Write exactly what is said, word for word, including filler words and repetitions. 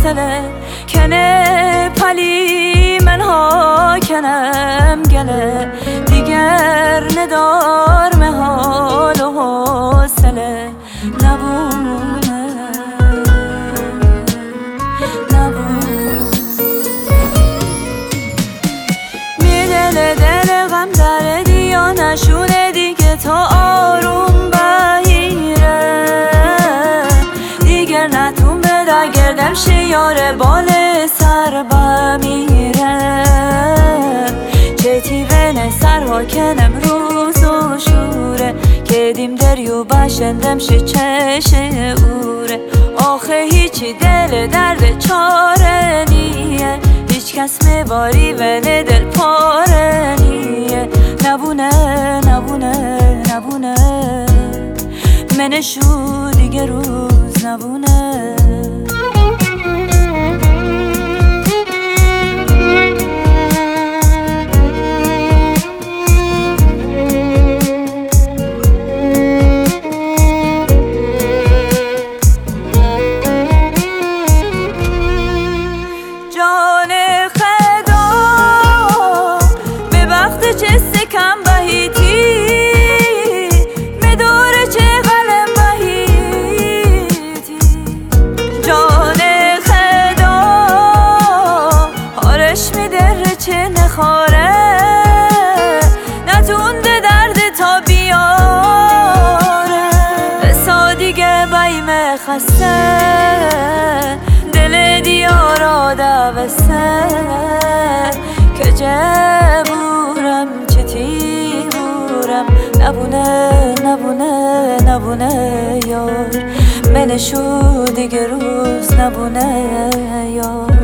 تله کنه پلی من ها کنم گله دیگر ندار محال و حوصله نبونه نبونه می دل دل غم در دیا نشونه دیگه تا آروم بهیره دیگر نتون بده گردم شیاره بال سر بمیره چه نه سرها کنم روز و شوره که دیم دریو بشندم شه چشه اوره آخه هیچی دل درد چاره نیه هیچ کس میباری ولی دل پاره نیه نبونه نبونه نبونه منشو دیگه روز نبونه چه سکم بهیتی مداره چه قلم بهیتی جان خدا هارش میدره چه نخاره نتونده درد تا بیاره بسا دیگه بایم خسته دل دیارا دوسته که جبورم چه تیبورم نبونه نبونه نبونه یار منشو دیگه روز نبونه یار